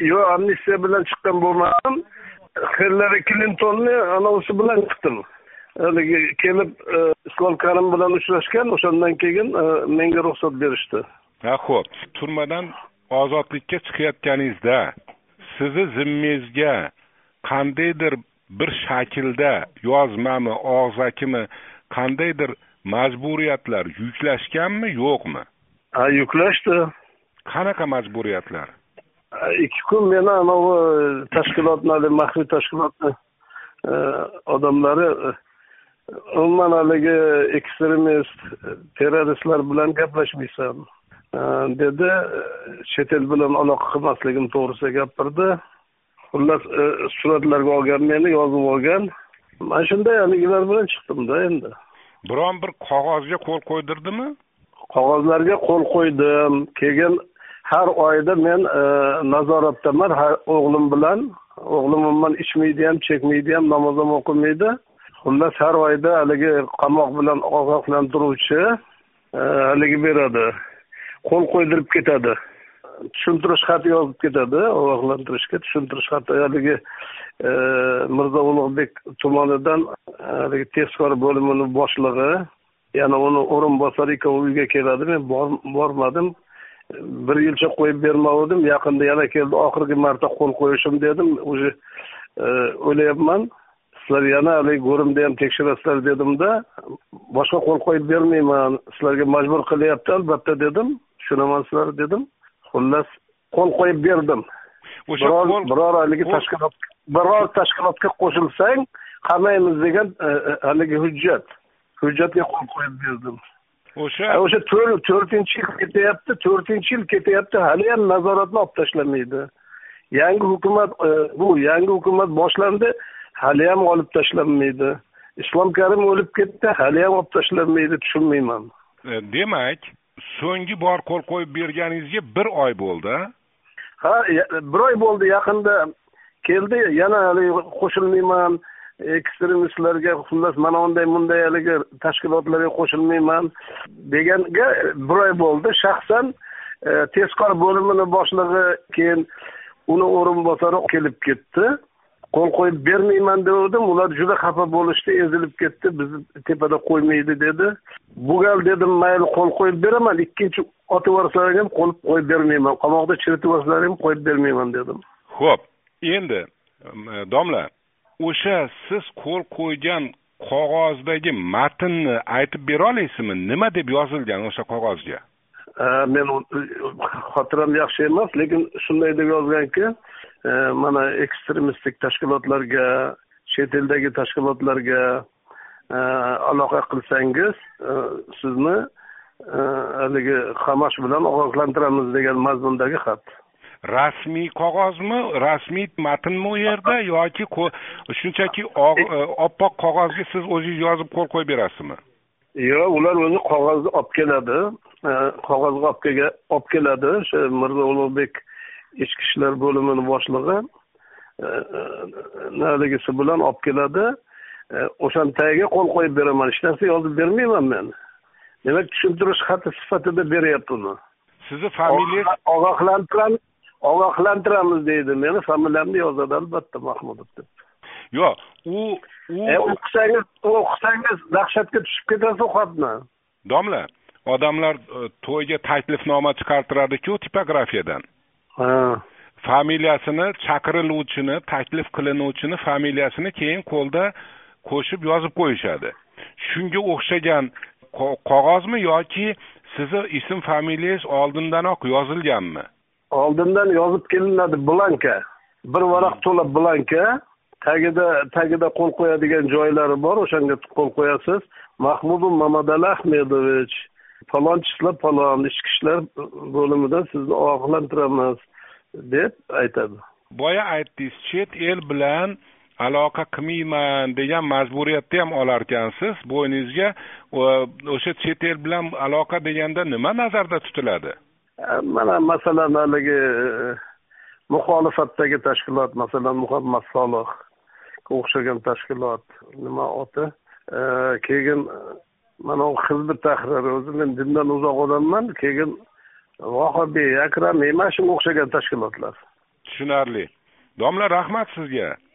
Yo'q, amnistiya bilan chiqqan bo'lmadim. Hillari Klintonni anavsi bilan chiqdim. Haligi kelib Islom Karim bilan uchrashgan, o'shandan keyin menga ruxsat berishdi. Ha, xo'p. Turmadan ozodlikka chiqayotganingizda sizni zimmangizga qandaydir bir shaklda yozmami, og'zakimi qandaydir majburiyatlar yuklashganmi, yo'qmi? Ha, yuklashdi. Qanaqa majburiyatlar? 2 kun meni anavi tashkilotni, maxfiy tashkilotni odamlari umuman haligi ekstremist, terroristlar bilan gaplashmaysan dedi. Chet el bilan aloqa qilmasligim to'g'risida gapirdi. Xullas suratlarga olgan, meni yozib olgan. Mana shunday haligilar bilan chiqdim-da endi. Biron bir qog'ozga qo'l qo'ydirdimi? Qog'ozlarga qo'l qo'ydim. Keyin har oyda men nazoratdaman o'g'lim bilan. O'g'lim umuman ichmaydi ham, chekmaydi ham, namoz ham o'qimaydi. Xullas har oyda haligi qamoq bilan ogohlantiruvchi haligi beradi. Qo'l qo'ydirib ketadi. Tushuntirish xati yozib ketadi, ogohlantirishga tushuntirish xati haligi Mirzo Ulug'bek tomonidan haligi tezkor bo'limining boshlig'i, yana uni o'rinbosari uyga keladi. Men bormadim. 1 yilcha qo'yib bermadim. Yaqinda yana keldi. Oxirgi marta qo'l qo'yishim dedim. O'zi o'layapman. Sizlar yana haligi go'rimda ham tekshirasizlar dedim-da, boshqa qo'l qo'yib bermayman. Sizlarga majbur qilyapti albatta dedim. Tushunaman sizlar dedim. Xullas qo'l qo'yib berdim. O'sha biror haligi tashkilotga qo'shilsang qamaymiz degan haligi hujjatga qo'l qo'yib berdim. O'sha 4-yil ketyapti, 4-yil ketyapti, hali ham nazoratni olib tashlamaydi. Yangi hukumat boshlandi, hali ham olib tashlanmaydi. Islom Karim o'lib ketdi, hali ham olib tashlanmaydi, tushunmayman. Demak, so'nggi bor qo'l qo'yib berganingizga 1 oy bo'ldi. Ha, 1 oy bo'ldi. Yaqinda keldi, yana hali qo'shilmayman ekstremistlarga, xullas mana bunday haligi tashkilotlarga qo'shilmayman deganga 1 oy bo'ldi. Shaxsan tezkor bo'limining boshlig'i, keyin uni o'rinbosari kelib ketdi. Qo'l qo'yib bermayman dedim. Ular juda xafa bo'lishdi, ezilib ketdi. Bizni tepada qo'ymaydi dedi. Bu gal dedim, mayli qo'l qo'yib beraman, ikkinchi otib yuborsalar ham qo'yib bermayman. Qamoqda chiritib yuborsalar ham qo'yib bermayman dedim. Xo'p, endi domla, o'sha siz qo'l qo'ygan qog'ozdagi matnni aytib bera olasizmi? Nima deb yozilgan o'sha qog'ozga? Men xotiram yaxshi emas, lekin shunday deb yozganki, mana ekstremistik tashkilotlarga, chet eldagi tashkilotlarga aloqa qilsangiz, sizni haligi qamash bilan ogohlantiramiz degan mazmundagi xat. Rasmiy qog'ozmi, rasmiy matnmi u yerda yoki shunchaki oppoq qog'ozga siz o'zingiz yozib qo'l qo'yib berasizmi? Yo'q, ular o'zi qog'ozni olib keladi. Qog'ozga olib keladi. O'sha Mirzo Ulug'bek ichki ishlar bo'limining boshlig'i naligisi bilan olib keladi. O'shan tagiga qo'l qo'yib beraman. Hech narsa yozib bermayman men. Demak, tushuntirish xati sifatida beryapti uni. Sizni familiyangiz ogohlantiramiz deydi. Meni familiyamni yozadi albatta, Mahmudov deb. Yo'q, o'qisangiz dahshatga tushib ketasiz xatni. Domla, odamlar to'yga taklifnoma chiqartiradi-ku tipografiyadan. Familiyasini, chaqiriluvchini, taklif qilinuvchini familiyasini keyin qo'lda qo'shib yozib qo'yishadi. Shunga o'xshagan qog'ozmi yoki sizni ism familiyangiz oldindanoq yozilganmi? Oldindan yozib kelinadi, blanka. Bir varaq to'la blanka. Tagida qo'l qo'yadigan joylari bor, o'shanga qo'l qo'yasiz. Mahmudov Mamadali Ahmedovich, falonchilar falon ichki ishlar bo'limidan sizni ogohlantiramiz deb aytadi. Boya aytdingiz, chet el bilan aloqa qilmayman degan majburiyatni ham olar ekansiz bo'yningizga. O'sha chet el bilan aloqa deganda nima nazarda tutiladi? Mana masalan haligi muxolifatdagi tashkilot, masalan Muhammad Solih o'xshagan tashkilot, nima oti? Keyin mana u Hizb Tahrir, o'zi men dindan uzoq odamman, keyin Vahobiy, Akramiy, mana shunga o'xshagan tashkilotlar. tushunarli. Domla, rahmat sizga.